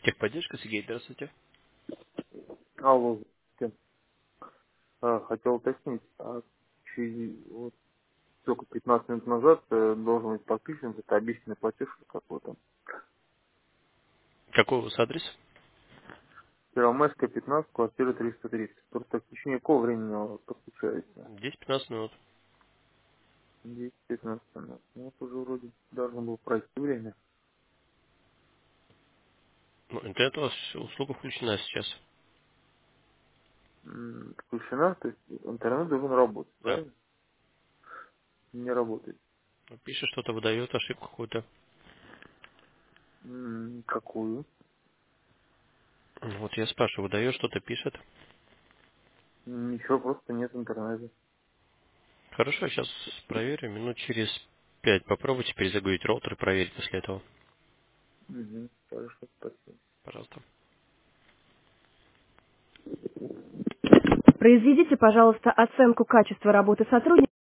Техподдержка, Сергей, здравствуйте. Алло, хотел уточнить, вот только 15 минут назад должен быть подписан это обещанный платеж какой-то. Какой у вас адрес? Первомайская, 15, квартира 330. Просто в течение какого времени подключается? 10-15 минут. 10-15 минут. Ну, вот уже вроде должно было пройти время. Ну, интернет у вас услуга включена сейчас. Включена, то есть интернет должен работать, Да. правильно? Не работает. Пишет что-то, выдает ошибку какую-то. Какую? Ну, вот я спрашиваю, выдает что-то, пишет. Ничего, просто нет интернета. Хорошо, сейчас проверю. Минут через 5 попробуйте перезагрузить роутер и проверить после этого. Хорошо, спасибо. Пожалуйста. Произведите, пожалуйста, оценку качества работы сотрудника.